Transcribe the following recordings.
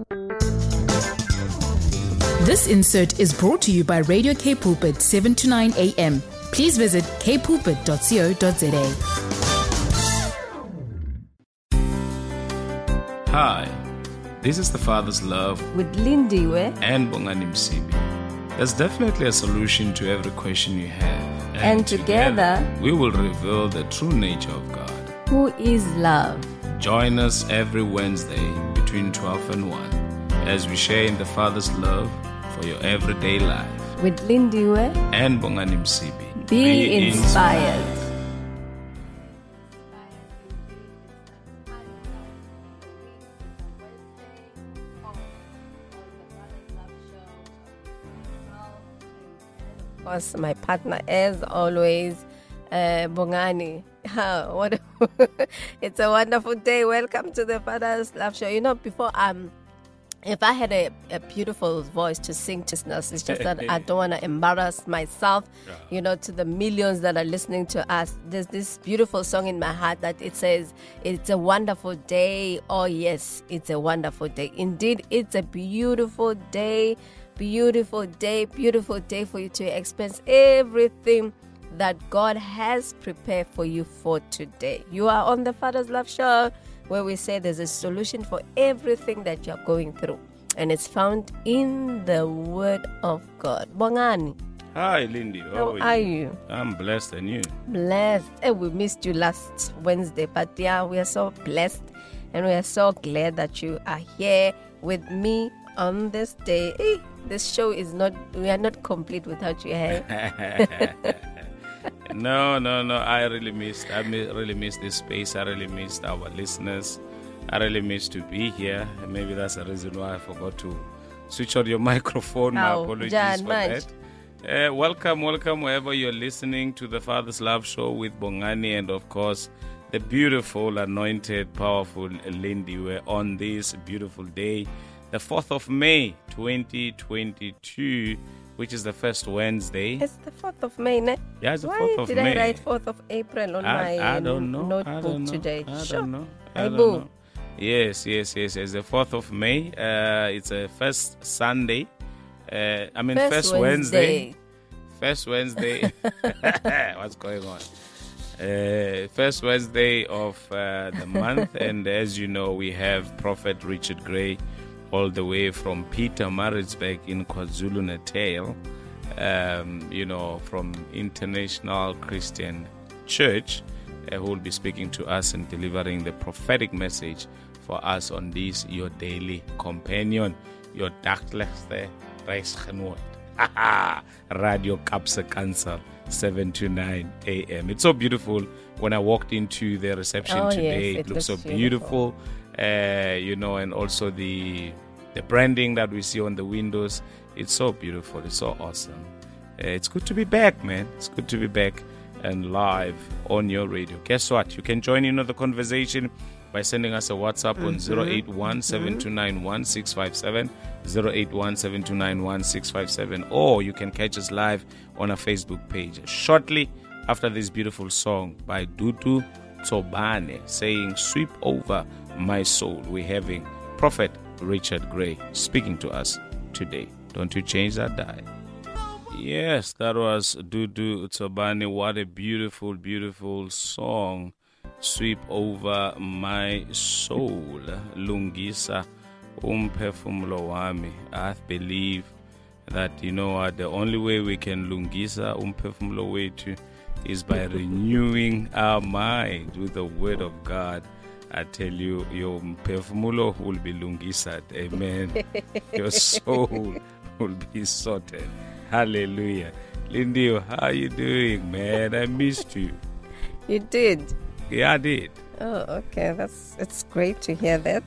This insert is brought to you by Radio K Pulpit 7 to 9 a.m. Please visit kpulpit.co.za. Hi, this is The Father's Love with Lindiwe and Bongani Msibi. There's definitely a solution to every question you have. And together we will reveal the true nature of God, who is love. Join us every Wednesday between 12 and 1 as we share in the Father's love for your everyday life. With Lindiwe and Bongani Msibi. Be inspired. Of course, my partner, as always, Bongani. It's a wonderful day. Welcome to the Father's Love Show. You know, before if I had a beautiful voice to sing to listeners, it's just that I don't want to embarrass myself, you know, to the millions that are listening to us. There's this beautiful song in my heart that it says, it's a wonderful day. Oh, yes, it's a wonderful day. Indeed, it's a beautiful day, beautiful day, beautiful day for you to experience everything that God has prepared for you for today. You are on the Father's Love Show, where we say there's a solution for everything that you're going through. And it's found in the Word of God. Bongani. Hi, Lindy. How are you? I'm blessed, and you? Blessed. We missed you last Wednesday, but yeah, we are so blessed and we are so glad that you are here with me on this day. This show is not, we are not complete without you here. No. I really missed this space. I really missed our listeners. I really missed to be here. Maybe that's the reason why I forgot to switch on your microphone. My apologies for that. Welcome wherever you're listening to the Father's Love Show with Bongani and, of course, the beautiful, anointed, powerful Lindiwe on this beautiful day, the 4th of May, 2022. Which is the first Wednesday. It's the 4th of May, ne? Yeah, it's the 4th of May. Why did I write 4th of April on my notebook today? I don't know. Yes. It's the 4th of May. It's a first Sunday. First Wednesday. First Wednesday. What's going on? First Wednesday of the month. And as you know, we have Prophet Richard Gray, all the way from Pietermaritzburg in KwaZulu-Natal, from International Christian Church, who will be speaking to us and delivering the prophetic message for us on this, your daily companion, your dagligste reisgenoot. Radio Kapse Kansel, 7 to 9 a.m. It's so beautiful. When I walked into the reception today, it looks so beautiful. And also the branding that we see on the windows, it's so beautiful, it's so awesome. It's good to be back, man. It's good to be back and live on your radio. Guess what? You can join in on the conversation by sending us a WhatsApp on 081-7291-657, 081-7291-657, or you can catch us live on our Facebook page. Shortly after this beautiful song by Dudu Tsobane saying, "Sweep over my soul," we're having Prophet Richard Gray speaking to us today. Don't you change that dial. Yes, that was Dudu Tsobane. What a beautiful, beautiful song. Sweep over my soul. Lungisa umphefumulo wami. I believe that, the only way we can lungisa umphefumulo wethu is by renewing our mind with the Word of God. I tell you, your mphefumulo will be lungisat. Amen. Your soul will be sorted. Hallelujah. Lindy, how are you doing, man? I missed you. You did? Yeah, I did. Oh, okay. It's great to hear that.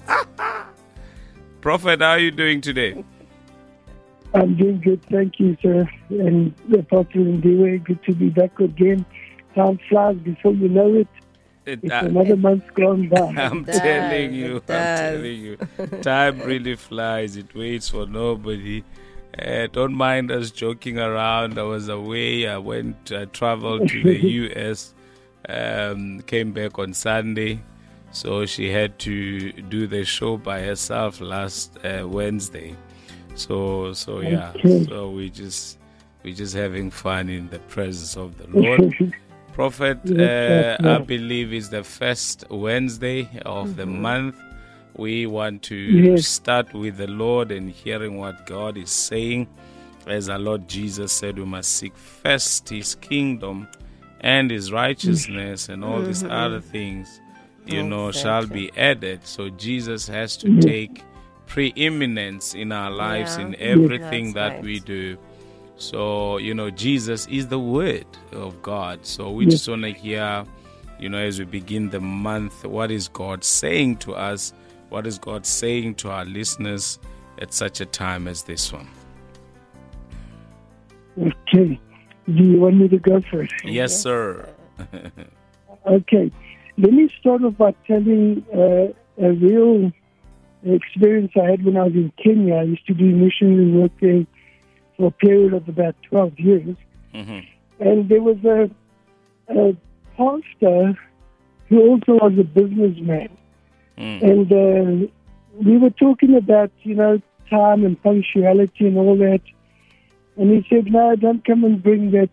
Prophet, how are you doing today? I'm doing good, thank you, sir. And Apostle Lindiwe, good to be back again. Time flies before you know it. It's another month gone by. I'm telling you. Time really flies. It waits for nobody. Don't mind us joking around. I was away. I traveled to the U.S., came back on Sunday. So she had to do the show by herself last Wednesday. So yeah. So we just having fun in the presence of the Lord. Prophet, I believe is the first Wednesday of the month. We want to start with the Lord and hearing what God is saying. As our Lord Jesus said, we must seek first His kingdom and His righteousness, and all these other things, shall be added. So Jesus has to take preeminence in our lives, in everything that we do. So, Jesus is the Word of God. So we just want to hear, as we begin the month, what is God saying to us? What is God saying to our listeners at such a time as this one? Okay. Do you want me to go first? Yes, sir. Okay. Let me start off by telling a real experience I had when I was in Kenya. I used to do missionary work there for a period of about 12 years. And there was a pastor who also was a businessman. And we were talking about, time and punctuality and all that. And he said, no, don't come and bring that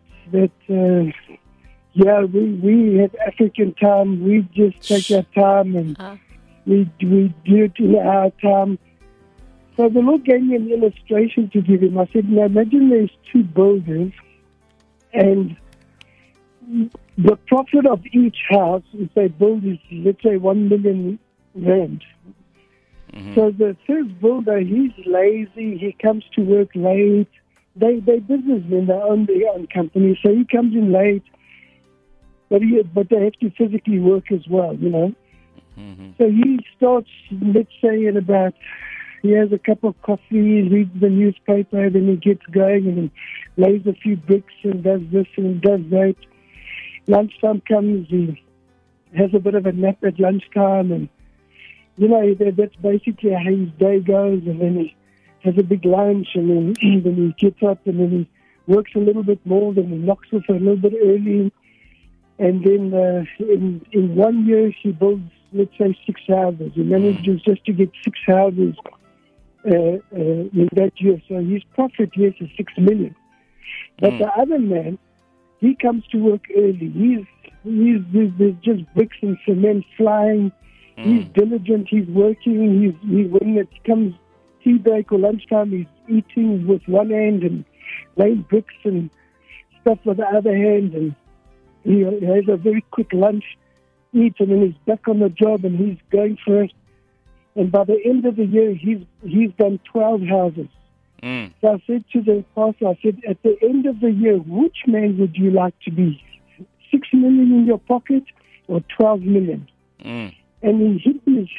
we have African time. We just take our time and we do it in our time. So the Lord gave me an illustration to give him. I said, now imagine there's two builders, and the profit of each house, if they build, is, let's say, 1 million rand. So the first builder, he's lazy. He comes to work late. They businessmen. They own their own company, so he comes in late. But they have to physically work as well, So he starts, let's say, at about, he has a cup of coffee, reads the newspaper, then he gets going and lays a few bricks and does this and does that. Lunchtime comes, he has a bit of a nap at lunchtime, and that's basically how his day goes. And then he has a big lunch, and then he gets up, and then he works a little bit more, then he knocks off a little bit early. And then in 1 year, he builds, let's say, 6 houses. He manages just to get 6 houses in that year. So his profit, yes, is 6 million. But the other man, he comes to work early. There's just bricks and cement flying. He's diligent. He's working. When it comes tea break or lunchtime, he's eating with one hand and laying bricks and stuff with the other hand. And he has a very quick lunch, eats, and then he's back on the job and he's going for it. And by the end of the year, he's done 12 houses. So I said to the pastor, at the end of the year, which man would you like to be? 6 million in your pocket or 12 million? And he hit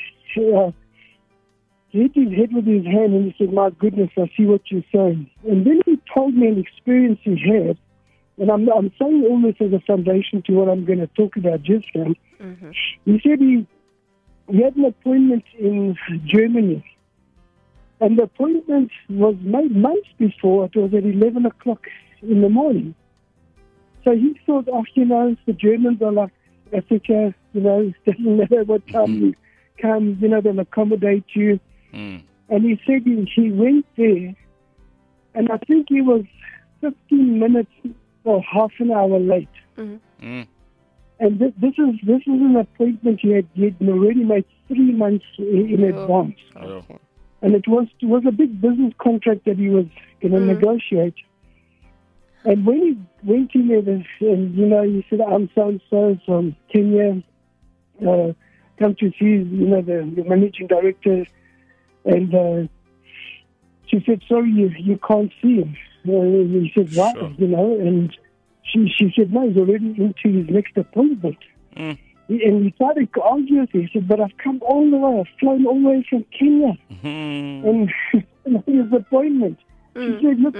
his head with his hand and he said, my goodness, I see what you're saying. And then he told me an experience he had. And I'm saying all this as a foundation to what I'm going to talk about just now. He said he had an appointment in Germany. And the appointment was made months before. It was at 11 o'clock in the morning. So he thought, the Germans are like Africa, it doesn't matter what time you come, they'll accommodate you. And he said he went there, and I think he was 15 minutes or half an hour late. And this is an appointment he had already made 3 months in advance. Okay. And it was a big business contract that he was going to negotiate. And when he went in there, and he said, I'm so-and-so from Kenya, come to see, the managing director. And she said, sorry, you can't see him. He said, why? Sure. And she said, no, he's already into his next appointment. And he started to argue with her. He said, but I've come all the way. I've flown all the way from Kenya. And his appointment. She said, look,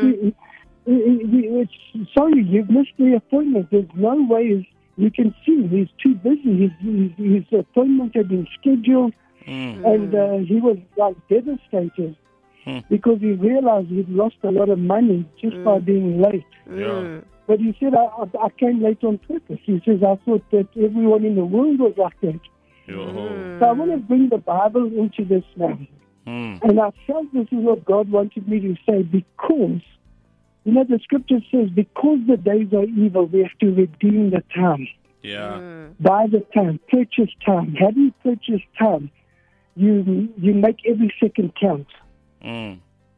sorry, you've missed the appointment. There's no way you can see. He's too busy. His appointment had been scheduled. And he was like devastated because he realized he'd lost a lot of money just by being late. But he said, I came late on purpose. He says, I thought that everyone in the world was like that. Yo. So I want to bring the Bible into this now. And I felt this is what God wanted me to say because, the scripture says, because the days are evil, we have to redeem the time. Yeah. Buy the time, purchase time. How do you purchase time? You make every second count. We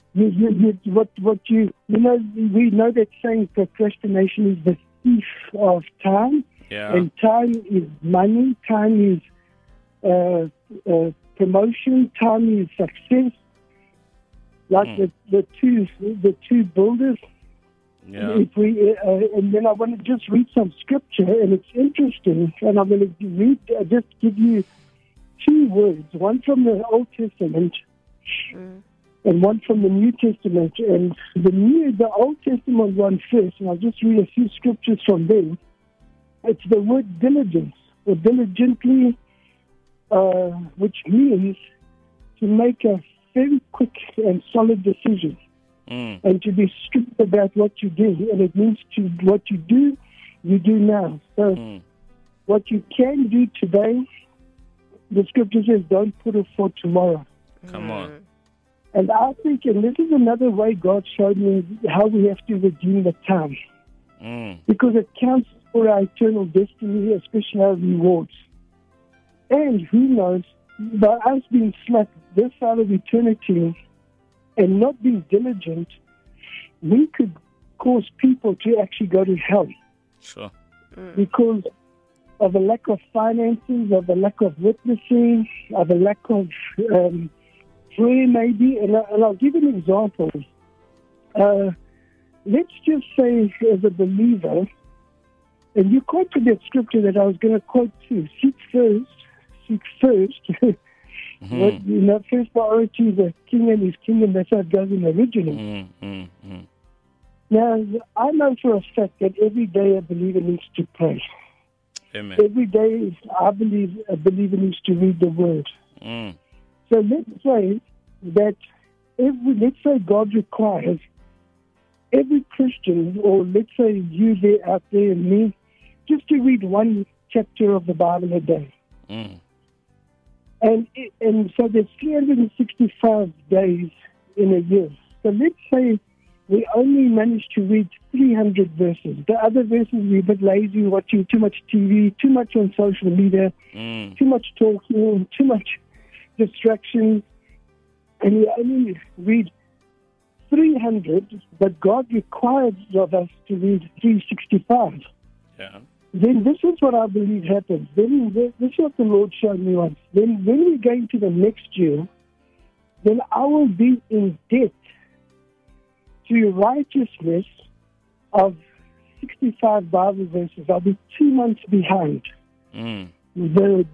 know that saying procrastination is the thief of time. Yeah. And time is money, time is promotion, time is success. Like the two builders. Yeah. If we and then I want to just read some scripture, and it's interesting. And I'm going to read, just give you two words, one from the Old Testament and one from the New Testament. And the Old Testament one first, and I'll just read a few scriptures from there. It's the word diligence, or diligently, which means to make a very quick and solid decision. And to be strict about what you do. And it means what you do now. So what you can do today, the scripture says, don't put it for tomorrow. Come on. And I think, and this is another way God showed me how we have to redeem the time. Because it counts for our eternal destiny, especially our rewards. And who knows, by us being slack this side of eternity, and not being diligent, we could cause people to actually go to hell. Sure. Because of a lack of finances, of a lack of witnessing, of a lack of prayer maybe. And I'll give an example. Let's just say as a believer, and you quoted that scripture that I was going to quote too, seek first. But, first priority is the king and his kingdom. That's how it goes in the original. Now, I know for a fact that every day a believer needs to pray. Amen. Every day, I believe a believer needs to read the Word. So let's say that let's say God requires every Christian, or let's say you there out there and me, just to read one chapter of the Bible a day. And so there's 365 days in a year. So let's say we only managed to read 300 verses. The other verses we're a bit lazy, watching too much TV, too much on social media, too much talking, too much distractions. And we only read 300, but God requires of us to read 365. Yeah. Then this is what I believe happens. Then this is what the Lord showed me once. Then when we go into the next year, then I will be in debt to righteousness of 65 Bible verses. I'll be 2 months behind. The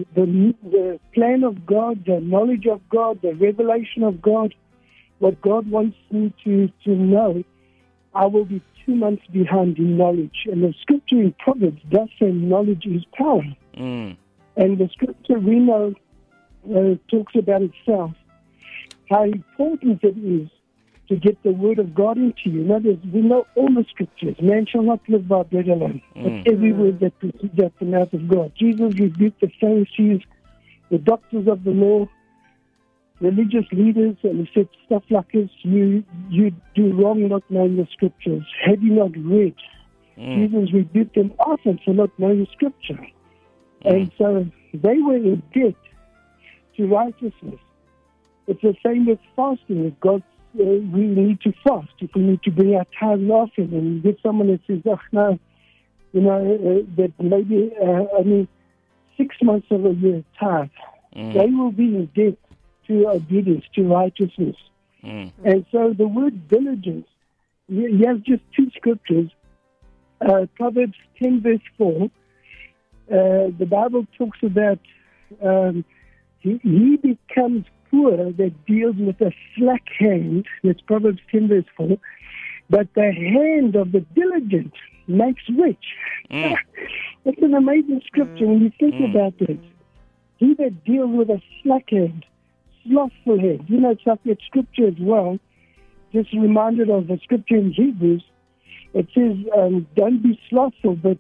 plan of God, the knowledge of God, the revelation of God, what God wants me to know, I will be 2 months behind in knowledge. And the scripture in Proverbs does say knowledge is power. And the scripture we know talks about itself, how important it is to get the word of God into you. In other words, we know all the scriptures. Man shall not live by bread alone, but every word that proceeds out the mouth of God. Jesus rebuked the Pharisees, the doctors of the law, religious leaders, and he said stuff like this: you do wrong not knowing the scriptures. Have you not read? Jesus rebuked them often for not knowing the scripture. And so they were in debt to righteousness. It's the same with fasting. If God, we need to fast. If we need to bring our tithes and offering, and you get someone that says, oh, no, that maybe only 6 months of a year tithe, they will be in debt to obedience, to righteousness. And so the word diligence, you have just two scriptures. Proverbs 10 verse 4, the Bible talks about he becomes poor that deals with a slack hand. That's Proverbs 10 verse 4. But the hand of the diligent makes rich. It's an amazing scripture when you think about it. He that deals with a slack hand, slothful hand. It's like that scripture as well. Just reminded of the scripture in Hebrews. It says, don't be slothful, but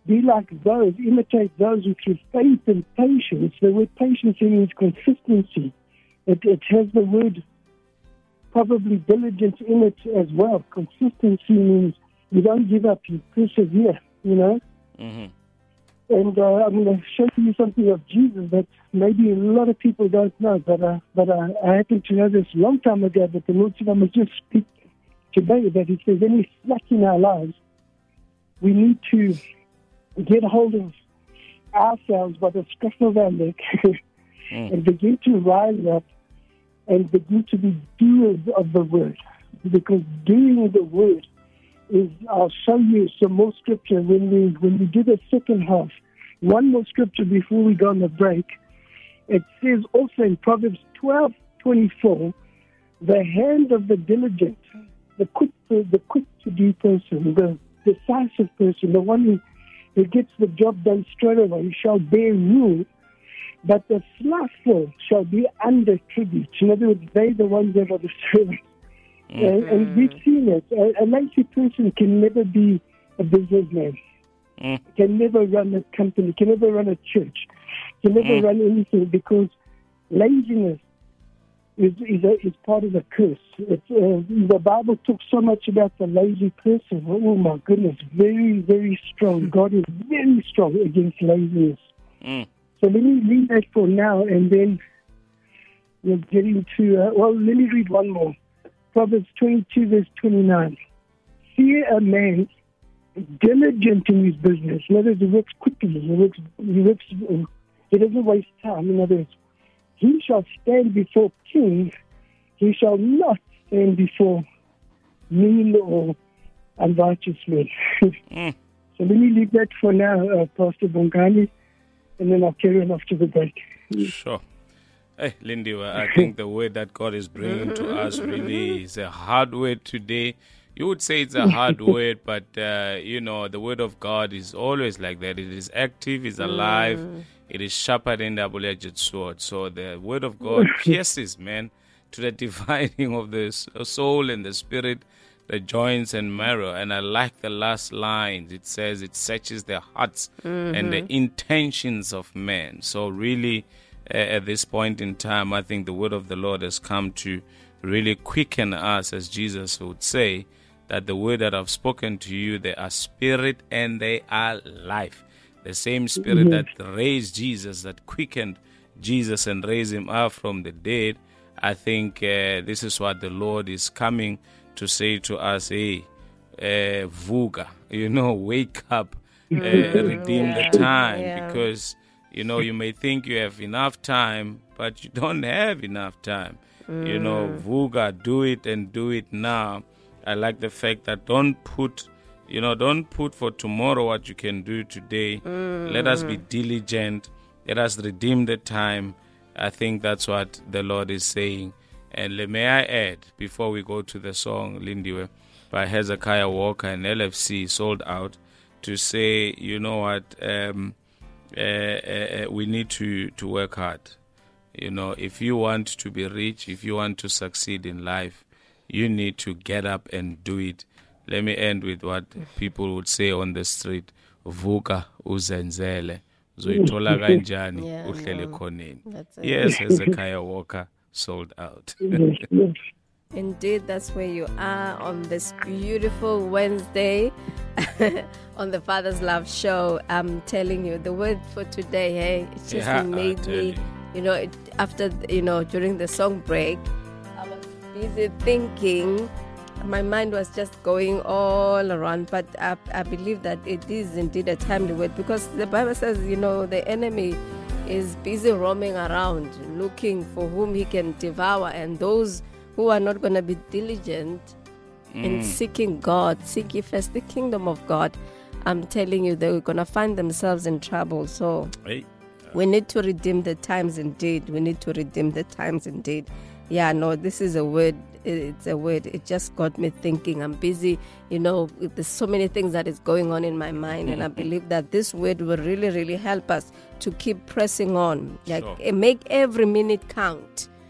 be like those, imitate those who through faith and patience. The word patience means consistency. It has the word probably diligence in it as well. Consistency means you don't give up, you persevere, Mm-hmm. And I'm going to show you something of Jesus that maybe a lot of people don't know, but I happen to know this a long time ago, but the Lord said I must just speak today that if there's any slack in our lives, we need to get hold of ourselves by the scruff of our neck and begin to rise up and begin to be doers of the word. Because doing the word is, I'll show you some more scripture when we do the second half. One more scripture before we go on the break. It says also in Proverbs 12:24, the hand of the diligent, the quick to do person, the decisive person, the one who gets the job done straight away, shall bear rule, but the slothful shall be under tribute. In other words, they're the ones that are the servants. And we've seen it. A lazy person can never be a businessman, can never run a company, can never run a church, can never run anything, because laziness is part of the curse. The Bible talks so much about the lazy person. Oh my goodness, very, very strong. God is very strong against laziness. So let me leave that for now, and then we'll get into, let me read one more. Proverbs 22, verse 29. Fear a man diligent in his business. In other words, he works quickly. He doesn't waste time. In other words, he shall stand before kings. He shall not stand before mean or unrighteous men. So let me leave that for now, Pastor Bongani, and then I'll carry on after the break. Sure. Hey, Lindy, I think the word that God is bringing to us really is a hard word today. You would say it's a hard word, but, the word of God is always like that. It is active, it's alive, it is sharper than the double-edged sword. So the word of God pierces, man, to the dividing of the soul and the spirit, the joints and marrow. And I like the last line. It says it searches the hearts and the intentions of men. So really, at this point in time, I think the word of the Lord has come to really quicken us, as Jesus would say, that the word that I've spoken to you, they are spirit and they are life. The same spirit that raised Jesus, that quickened Jesus and raised him up from the dead. I think this is what the Lord is coming to say to us. Hey, vuga, wake up, redeem the time, because you may think you have enough time, but you don't have enough time. Vuga, do it and do it now. I like the fact that don't put for tomorrow what you can do today. Let us be diligent. Let us redeem the time. I think that's what the Lord is saying. And may I add, before we go to the song, Lindiwe, by Hezekiah Walker and LFC, Sold Out, to say, you know what, we need to work hard. If you want to be rich, if you want to succeed in life, you need to get up and do it. Let me end with what people would say on the street. Vuka uzenzele. Zoitola kanjani uhlele khoneni. Yes, Hezekiah Walker, Sold Out. Indeed, that's where you are on this beautiful Wednesday on the Father's Love Show. I'm telling you, the word for today, hey, it just made me, after, during the song break, I was busy thinking. My mind was just going all around, but I believe that it is indeed a timely word, because the Bible says, the enemy is busy roaming around looking for whom he can devour, and those who are not going to be diligent in seeking God, seek ye first the kingdom of God, I'm telling you, they're going to find themselves in trouble. So we need to redeem the times indeed. We need to redeem the times indeed. Yeah, no, this is a word. It's a word. It just got me thinking. I'm busy, there's so many things that is going on in my mind. And I believe that this word will really, really help us to keep pressing on. Make every minute count.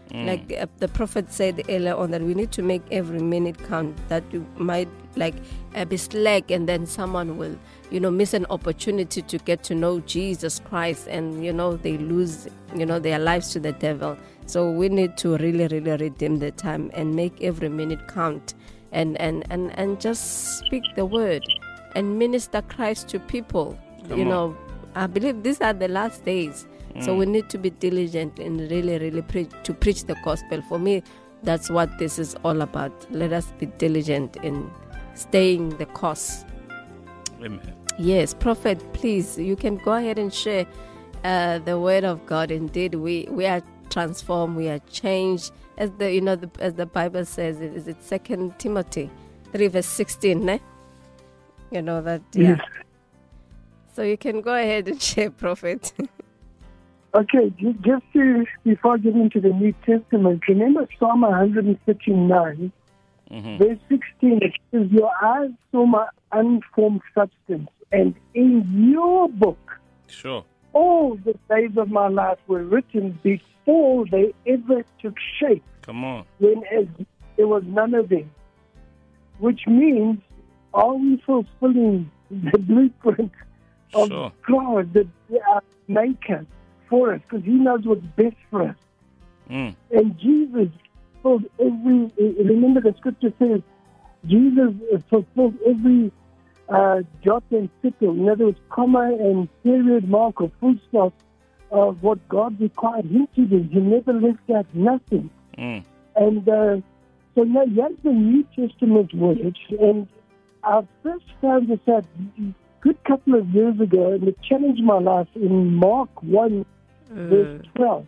Like the prophet said earlier on, that we need to make every minute count, that you might be slack and then someone will, miss an opportunity to get to know Jesus Christ, and, they lose, their lives to the devil. So we need to really, really redeem the time and make every minute count, and just speak the word and minister Christ to people. I believe these are the last days. So we need to be diligent and really, really to preach the gospel. For me, that's what this is all about. Let us be diligent in staying the course. Amen. Yes, Prophet, please, you can go ahead and share the word of God. Indeed, we are transformed, we are changed. As as the Bible says, is it 2 Timothy 3 verse 16, ne? That, yeah. Yes. So you can go ahead and share, Prophet. Okay, just before getting into the New Testament, remember Psalm 139, verse 16, it says, your eyes saw my unformed substance, and in your book, Sure. all the days of my life were written before they ever took shape, Come on. when there was none of them. Which means, are we fulfilling the blueprint of Sure. God, the maker, for us? Because he knows what's best for us. Mm. And Jesus fulfilled remember the scripture says, Jesus fulfilled every jot and tittle, in other words, comma and period mark or full stop of what God required him to do. He never left out nothing. Mm. And so now here's the New Testament word. And I first found this out a good couple of years ago, and it challenged my life in Mark 1, verse 12.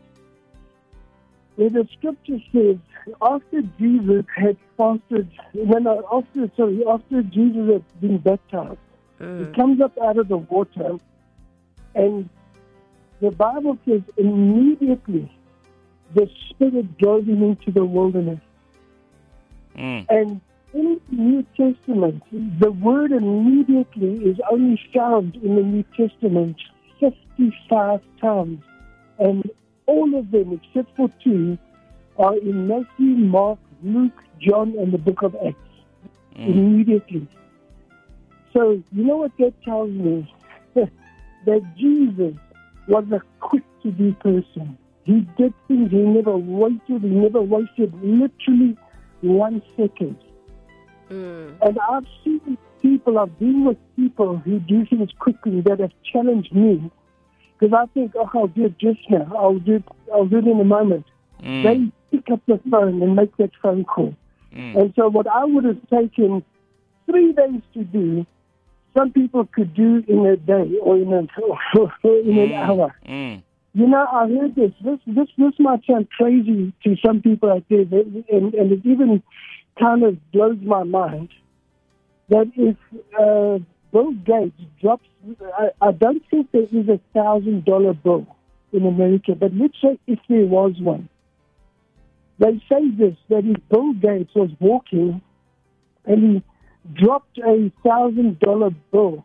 Where the scripture says, after Jesus had fasted, after Jesus had been baptized, he comes up out of the water, and the Bible says immediately the Spirit drove him into the wilderness. And in the New Testament, the word immediately is only found in the New Testament 55 times. And all of them, except for 2, are in Matthew, Mark, Luke, John, and the book of Acts. Immediately. So, you know what that tells me? That Jesus was a quick-to-do person. He did things, he never wasted literally 1 second. And I've seen people, I've been with people who do things quickly that have challenged me. Because I think, I'll do it just now. I'll do it in a moment. They pick up the phone and make that phone call. And so what I would have taken 3 days to do, some people could do in a day or in an hour. I heard this. This might sound crazy to some people out there, and it even kind of blows my mind that if Bill Gates drops, I don't think there is $1,000 bill in America, but let's say if there was one. They say this, that if Bill Gates was walking and he dropped $1,000 bill,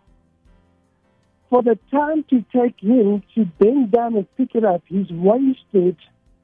for the time to take him to bend down and pick it up, he's wasted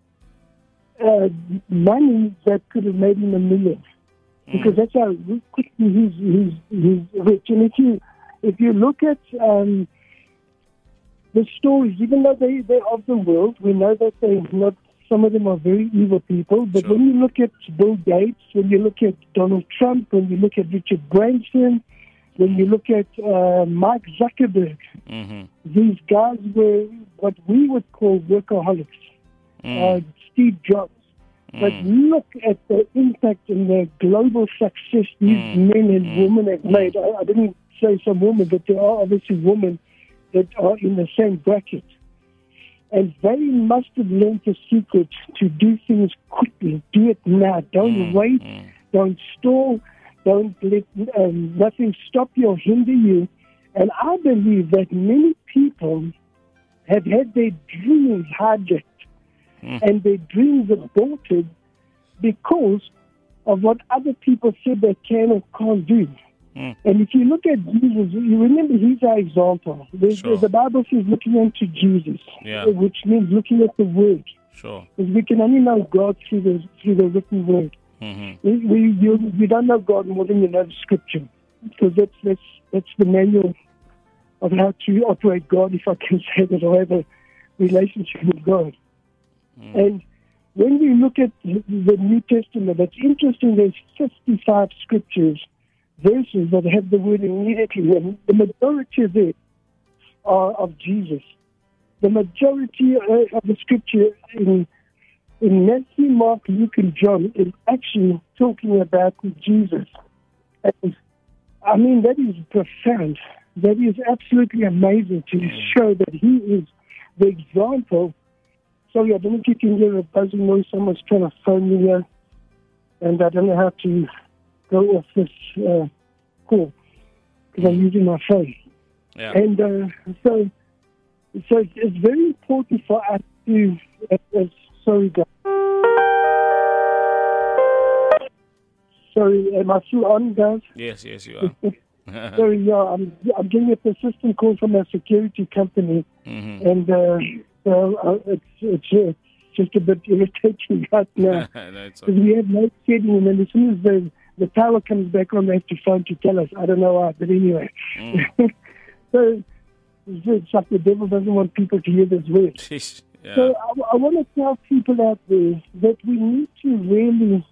money that could have made him $1 million. Because that's how quickly he's rich. And if you look at the stories, even though they're of the world, we know that they're not. Some of them are very evil people. But when you look at Bill Gates, when you look at Donald Trump, when you look at Richard Branson, when you look at Mark Zuckerberg, these guys were what we would call workaholics. Steve Jobs. But look at the impact and the global success these men and women have made. I didn't say some women, but there are obviously women that are in the same bracket. And they must have learned the secret to do things quickly. Do it now. Don't wait. Don't stall. Don't let nothing stop you or hinder you. And I believe that many people have had their dreams hijacked and their dreams aborted because of what other people said they can or can't do. And if you look at Jesus, you remember he's our example. The Bible says looking unto Jesus, which means looking at the Word. Sure. Because we can only know God through the written word. Mm-hmm. We don't know God more than you know the Scripture, because that's the manual of how to operate God, if I can say that, or have a relationship with God. And when we look at the New Testament, it's interesting. There's 55 scriptures, verses that have the word immediately, and the majority of it are of Jesus. The majority of the scripture in Matthew, Mark, Luke, and John is actually talking about Jesus. And, I mean, that is profound. That is absolutely amazing to show that he is the example. Sorry, I don't know if you can hear a buzzing noise. Someone's trying to phone me here, and I don't know how to go off this call because I'm using my phone. Yeah. And so it's very important for us to, sorry guys. Sorry, am I still on, guys? Yes, you are. Sorry, yeah, I'm getting a persistent call from a security company, and so it's just a bit irritating right now. No, it's Because okay. we have no scheduling, and then as soon as the power comes back on, they have to phone to tell us. I don't know why, but anyway. So it's like the devil doesn't want people to hear this word. Sheesh. Yeah. So I want to tell people out there that we need to really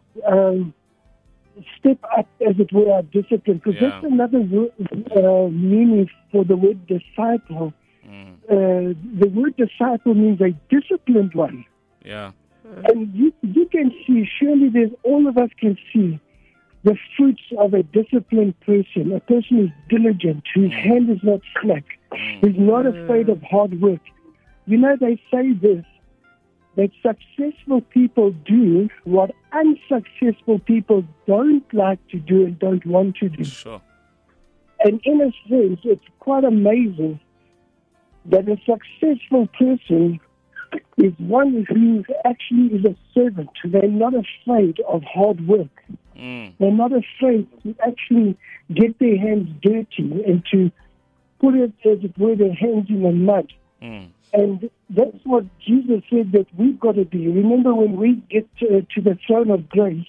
step up, as it were, our discipline, because that's another meaning for the word disciple. The word disciple means a disciplined one. Yeah. And you can see, surely all of us can see the fruits of a disciplined person, a person who's diligent, whose hand is not slack, who's not afraid of hard work. You know, they say this, that successful people do what unsuccessful people don't like to do and don't want to do. Sure. And in a sense, it's quite amazing that a successful person is one who actually is a servant. They're not afraid of hard work. They're not afraid to actually get their hands dirty and to put it, as it were, their hands in the mud. And that's what Jesus said that we've got to do. Remember, when we get to the throne of grace,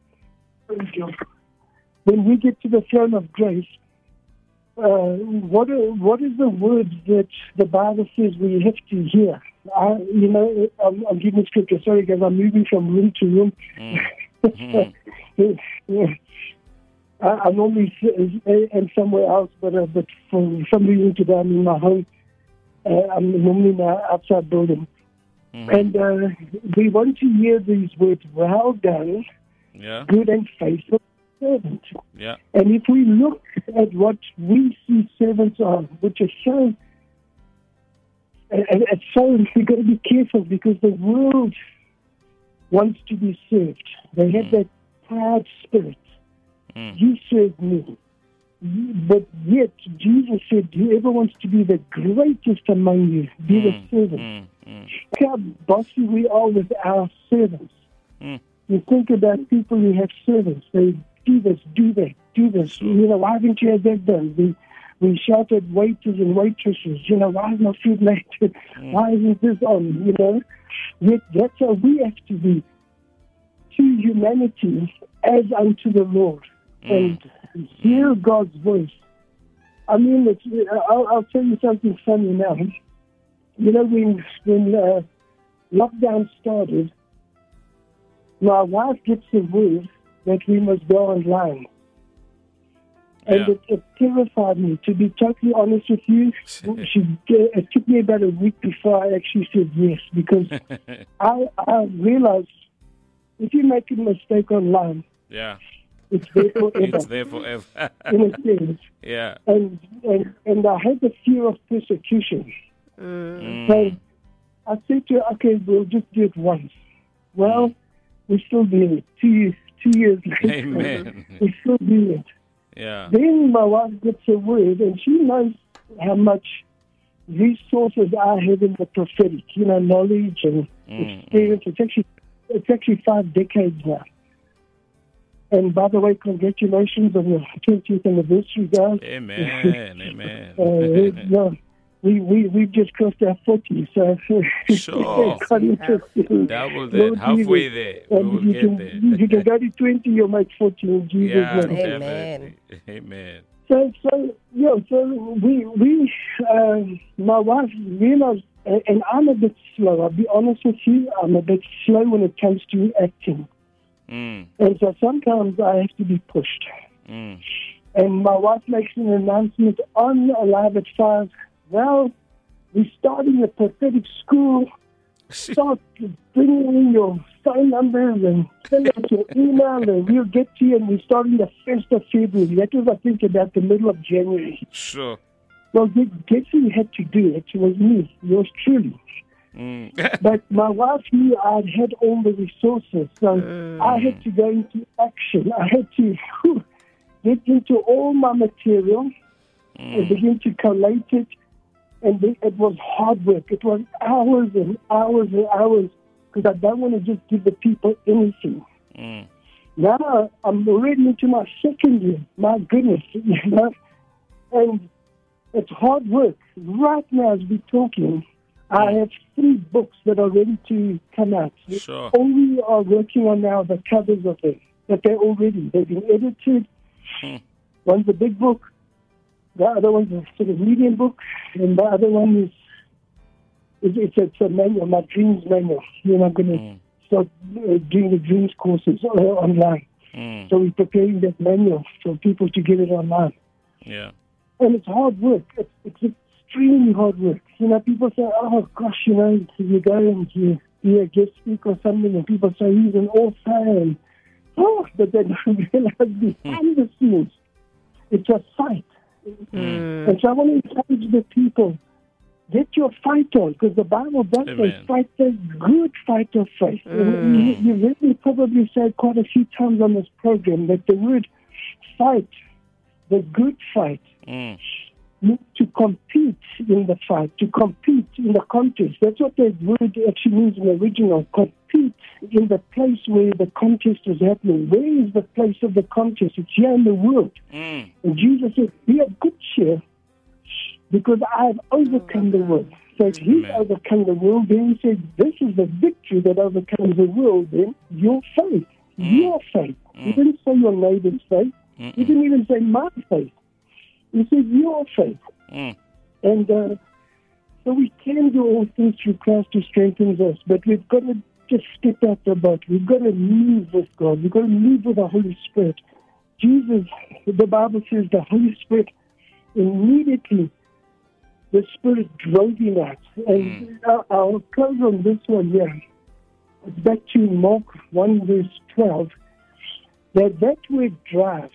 when we get to the throne of grace, what is the words that the Bible says we have to hear? I'm giving scripture. Sorry, guys, I'm moving from room to room. I normally am somewhere else, but for some reason today I'm in my home. I'm normally in an outside building. And we want to hear these words, well done, good and faithful servant. Yeah. And if we look at what we see servants are, which is so, we've got to be careful, because the world wants to be served. They have that proud spirit. You serve me. But yet, Jesus said, whoever wants to be the greatest among you, be the servant. Look how bossy we are with our servants. You think about people who have servants. They do this, do that, do this. You know, why haven't you had that done? We shout at waiters and waitresses, you know, why is my food late? Why isn't this on? You know, yet that's how we have to be to humanity as unto the Lord. And hear God's voice. I mean, I'll tell you something funny now. You know, when lockdown started, my wife gets the word that we must go online. And it terrified me, to be totally honest with you. It took me about a week before I actually said yes, because I realized if you make a mistake online, it's there forever. It's there forever. In a sense. Yeah. And I had the fear of persecution. So I said to her, okay, we'll just do it once. Well, we're still doing it. 2 years later. Amen. We're still doing it. Yeah. Then my wife gets a word, and she knows how much resources I have in the prophetic, you know, knowledge and experience. It's actually 5 decades now. And by the way, congratulations on your 20th anniversary, guys. Amen. Amen. we've just crossed our 40, so Sure. quite interesting. Double that, halfway there. We will get there. You can go to 20, you'll make 40 in Jesus' Yeah, name. definitely. Amen. So my wife realized, and I'm a bit slow. I'll be honest with you, I'm a bit slow when it comes to acting. And so sometimes I have to be pushed. And my wife makes an announcement on Alive at 5. Well, we're starting a prophetic school. Start bringing in your phone numbers and send us your email, and we'll get to you. And we're starting the 1st of February. That was, I think, about the middle of January. Sure. Well, guess who had to do it? It was me, yours truly. But my wife knew I had all the resources, so I had to go into action. I had to get into all my material and begin to collate it. And it was hard work. It was hours and hours and hours, because I don't want to just give the people anything. Now I'm already into my 2nd year. My goodness, and it's hard work. Right now, as we're talking, I have 3 books that are ready to come out. Sure. All we are working on now, the covers of them, but they've been edited. One's a big book. The other one's a sort of medium book, and the other one it's a manual, my dreams manual. I'm going to start doing the dreams courses online. So we're preparing that manual for people to get it online. Yeah. And it's hard work. It's extremely hard work. People say, oh gosh, you go and you be a guest speaker or something, and people say he's an author, but they don't realize behind the scenes, it's a fight. And so I want to encourage the people, get your fight on, because the Bible does say fight the good fight of faith. You heard me probably say quite a few times on this program that the word fight, the good fight, means to compete in the fight, to compete in the contest. That's what the word actually means in the original, compete in the place where the contest is happening. Where is the place of the contest? It's here in the world. And Jesus said, be of good cheer, because I have overcome the world. So if he's overcome the world, then he said, this is the victory that overcomes the world, then your faith. Your faith. He didn't say your neighbor's faith. He didn't even say my faith. He said your faith. And so we can do all things through Christ who strengthens us, but we've got to just step out the boat. We've got to move with God. We've got to move with the Holy Spirit. Jesus, the Bible says the Holy Spirit, immediately the Spirit drove him out. And I'll close on this one here. It's back to Mark 1 verse 12. That word drive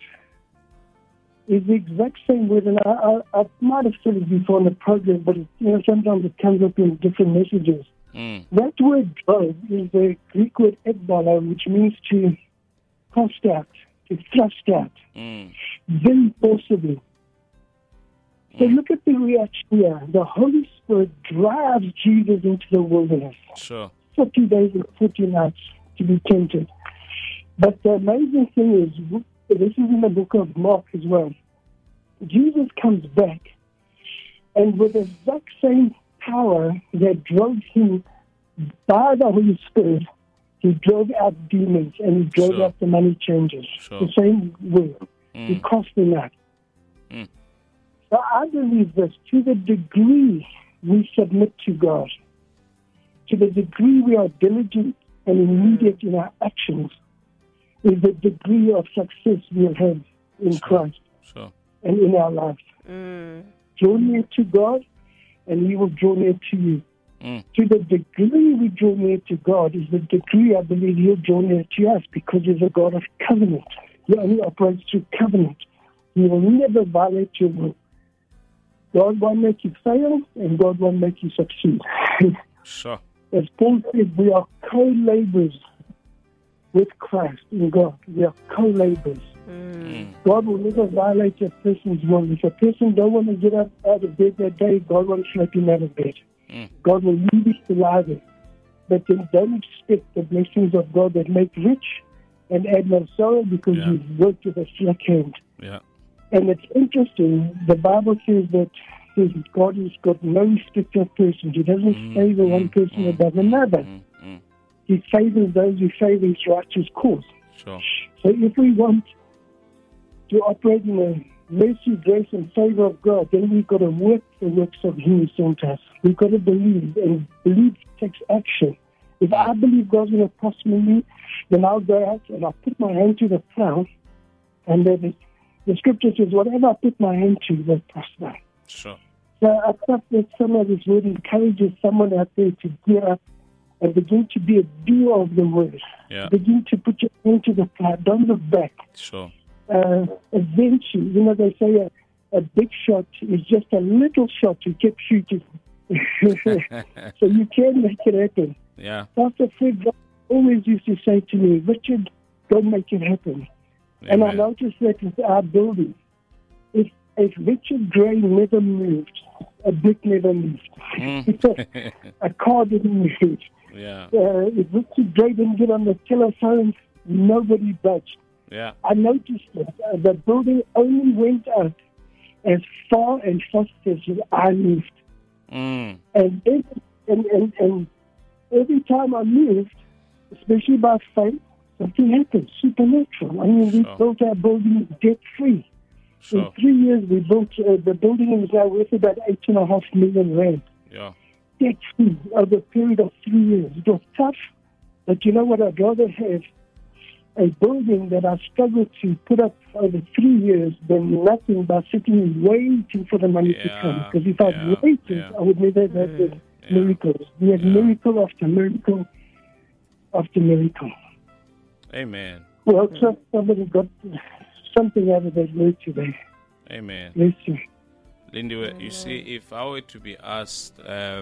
is the exact same word, and I might have said it before in the program, but sometimes it comes up in different messages. That word drive is the Greek word ekbala, which means to cast out, to thrust out, very forcibly. So look at the reaction here. The Holy Spirit drives Jesus into the wilderness. Sure. 40 days and 40 nights to be tempted. But the amazing thing is, this is in the book of Mark as well. Jesus comes back, and with the exact same power that drove him by the Holy Spirit, he drove out demons and he drove out the money changers. The same way. He cast them out. So I believe this, to the degree we submit to God, to the degree we are diligent and immediate in our actions, is the degree of success we'll have in Christ and in our lives. Draw near to God, and he will draw near to you. To the degree we draw near to God is the degree I believe he'll draw near to us, because he's a God of covenant. He only operates through covenant. He will never violate your will. God won't make you fail, and God won't make you succeed. As Paul said, we are co-laborers with Christ in God. We are co-laborers. God will never violate a person's will. If a person don't want to get up out of bed that day, God won't slap him out of bed. God will leave you to lie there. But then don't expect the blessings of God that make rich and add no sorrow, because you've worked with a slack hand. And it's interesting, the Bible says that says God has got no respect of persons. He doesn't favor one person above another. He favors those who favor his righteous cause. Sure. So if we want to operate in a mercy, grace, and favor of God, then we've got to work the works of him who sent us. We've got to believe, and believe takes action. If I believe God's going to prosper me, then I'll go out and I'll put my hand to the plow, and the scripture says, whatever I put my hand to will prosper. Sure. So I thought that some of this word encourages someone out there to get up and begin to be a doer of the word. Yeah. Begin to put your hand to the plow. Don't look back. Sure. Eventually, they say a big shot is just a little shot you keep shooting. So you can make it happen. Yeah. Pastor Fred always used to say to me, Richard, go make it happen. Amen. And I noticed that with our building. If Richard Gray never moved, a brick never moved. A car didn't move. Yeah. If Richard Gray didn't get on the telephone, nobody budged. Yeah. I noticed that the building only went up as far and fast as I moved. And every time I moved, especially by faith, something happened, supernatural. I mean, we built our building debt-free. Sure. In 3 years, we built the building is now worth about 8.5 million rand. Yeah. Debt-free over a period of 3 years. It was tough, but you know what? I'd rather have a building that I struggled to put up over 3 years than nothing by sitting waiting for the money to come. Because if I'd waited, I would never have had the miracles. We had miracle after miracle after miracle. Amen. Well, somebody got something out of that word today. Amen. Bless you. Lindy, you see, if I were to be asked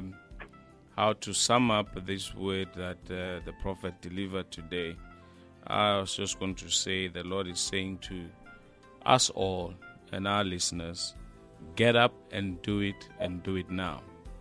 how to sum up this word that the prophet delivered today, I was just going to say the Lord is saying to us all and our listeners, get up and do it now.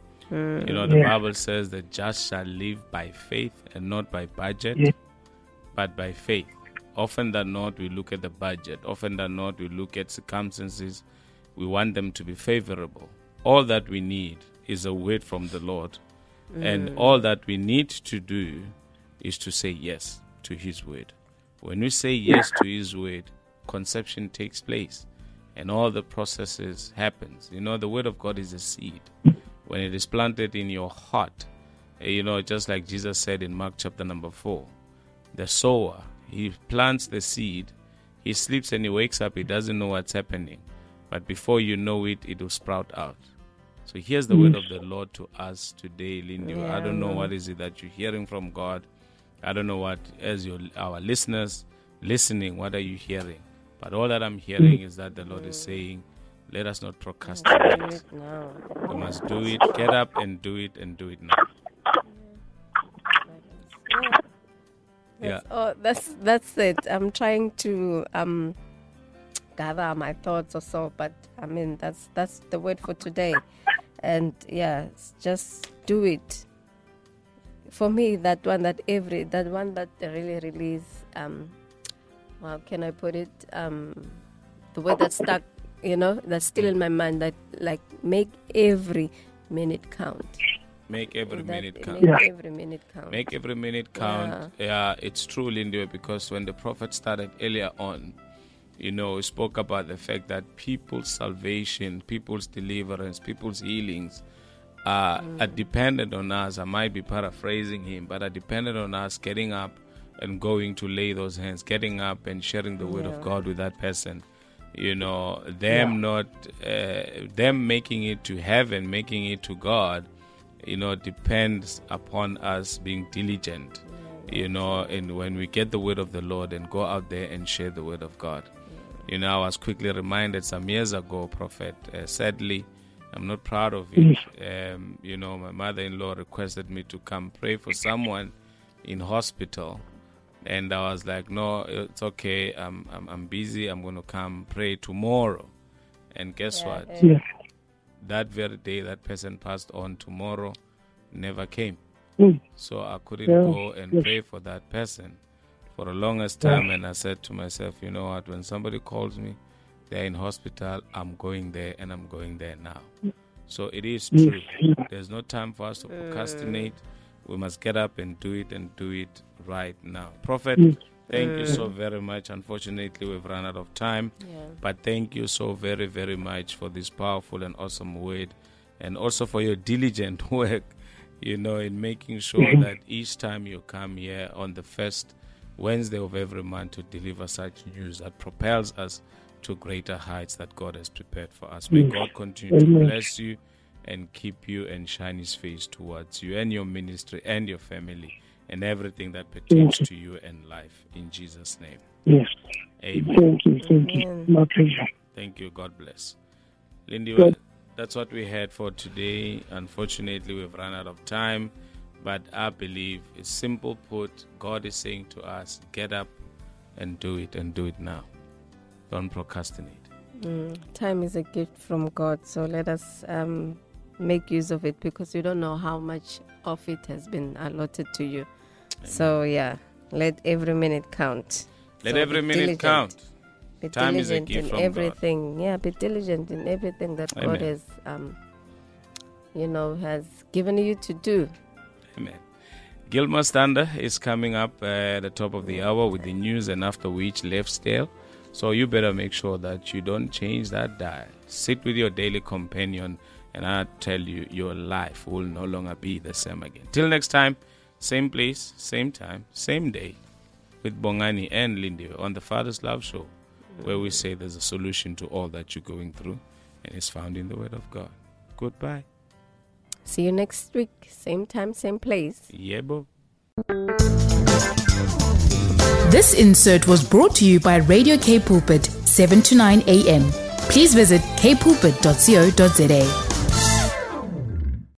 The Bible says the just shall live by faith and not by budget, but by faith. Often than not, we look at the budget. Often than not, we look at circumstances. We want them to be favorable. All that we need is a word from the Lord. And all that we need to do is to say yes to his word. When we say yes to his word, conception takes place. And all the processes happens. The word of God is a seed. When it is planted in your heart, just like Jesus said in Mark chapter number 4, the sower, he plants the seed, he sleeps and he wakes up, he doesn't know what's happening. But before you know it, it will sprout out. So here's the word of the Lord to us today, Lindy. I don't know what is it that you're hearing from God. I don't know what, as our listeners listening, what are you hearing? But all that I'm hearing is that the Lord is saying, let us not procrastinate. We must do it. Get up and do it now. That's it. I'm trying to gather my thoughts or so, but I mean that's the word for today. And just do it. For me, that one that really release. How can I put it? The word that stuck, that's still in my mind. That make every minute count. Make every minute count. Every minute count. Make every minute count. Yeah, it's true, Lindy, because when the prophet started earlier on, he spoke about the fact that people's salvation, people's deliverance, people's healings are dependent on us. I might be paraphrasing him, but are dependent on us getting up and going to lay those hands, getting up and sharing the word of God with that person. Them making it to heaven, making it to God, depends upon us being diligent, and when we get the word of the Lord and go out there and share the word of God. I was quickly reminded some years ago, Prophet, sadly, I'm not proud of it. My mother-in-law requested me to come pray for someone in hospital. And I was like, no, it's okay. I'm busy. I'm going to come pray tomorrow. And guess what? That very day, that person passed on. Tomorrow never came. So I couldn't go and pray for that person for the longest time. And I said to myself, you know what? When somebody calls me, they're in hospital, I'm going there, and I'm going there now. So it is true. There's no time for us to procrastinate. We must get up and do it right now. Prophet, thank you so very much. Unfortunately, we've run out of time. But thank you so very, very much for this powerful and awesome word. And also for your diligent work, in making sure that each time you come here on the first Wednesday of every month to deliver such news that propels us to greater heights that God has prepared for us. May God continue to bless you and keep you and shine His face towards you and your ministry and your family and everything that pertains to you and life. In Jesus' name. Yes. Amen. Thank you. My pleasure. Thank you. God bless. Lindy, that's what we had for today. Unfortunately, we've run out of time, but I believe it's simple put. God is saying to us, get up and do it now. Don't procrastinate. Time is a gift from God, so let us make use of it, because you don't know how much of it has been allotted to you. Amen. So let every minute count. Let every minute count. Be Time is a diligent gift in from everything. God. Yeah, be diligent in everything that Amen. God has, has given you to do. Amen. Gilmore Stander is coming up at the top of the hour with the news, and after which Lifestyle. So you better make sure that you don't change that dial. Sit with your daily companion, and I tell you, your life will no longer be the same again. Till next time, same place, same time, same day, with Bongani and Lindy on the Father's Love Show, where we say there's a solution to all that you're going through, and it's found in the Word of God. Goodbye. See you next week, same time, same place. Yebo. This insert was brought to you by Radio K Pulpit, 7 to 9 a.m. Please visit kpulpit.co.za.